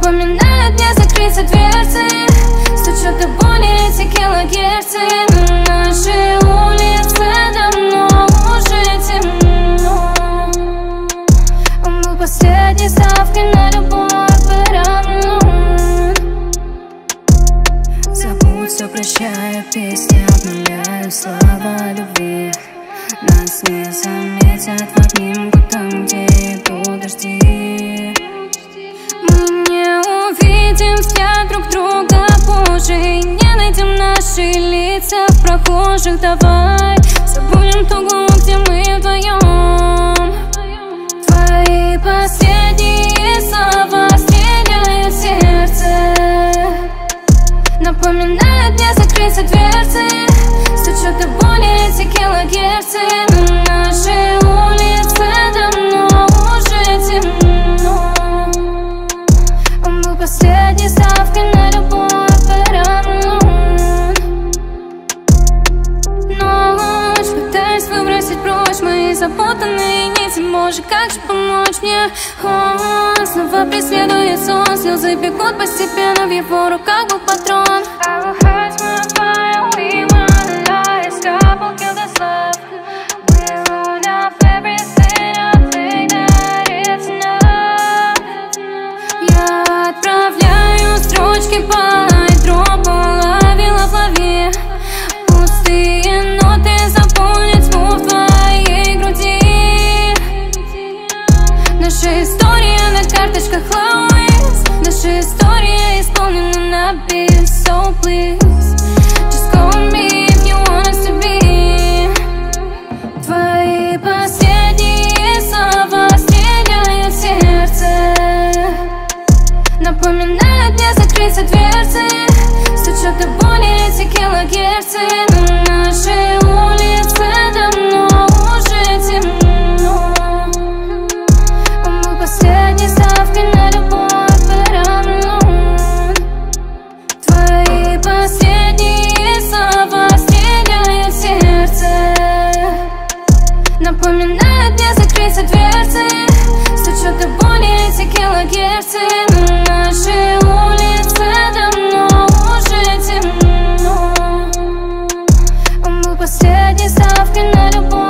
Напоминает мне закрыться дверцы, стучат до боли эти килогерцы. На нашей улице давно уже темно. Он был последней ставкой на любовь порану. Забудь все, прощаю, песни обнуляю, слова любви. Нас не заметят в обнимку там, где идут дожди. Мы не увидим взгляд друг друга позже и не найдем наши лица в прохожих. Давай забудем ту глубь, где мы вдвоем. Твои последние слова стреляют в сердце. Напоминает мне закрыться дверцы, стучат до боли эти килогерцы. На нашей улице давно уже темно. Он был последней ставкой на любовь порану. Ночь, пытаюсь выбросить прочь мои запутанные нити. Боже, как же помочь мне? Он снова преследует сон, слезы бегут постепенно, в его руках был патрон. I will hurt my fire, we wanna lie, couple kill this love. We wrote off everything, I think that it's enough. Я отправляю строчки по дропу, ловила в лаве. Пустые ноты заполнят тьму в твоей груди. Наша история на карточках Lois, наша история исполнена на бис. So please, just go with me if you want us to be. Твои последние слова стреляют в сердце. Напоминает мне закрыться дверцы, стучат до боли эти килогерцы. На нашей улице давно уже темно. Он был последней ставкой на любовь порану. Твои последние слова стреляют в сердце. Напоминает мне закрыться дверцы, стучат до боли эти килогерцы. На нашей улице давно уже темно. Он был последней ставкой на любовь.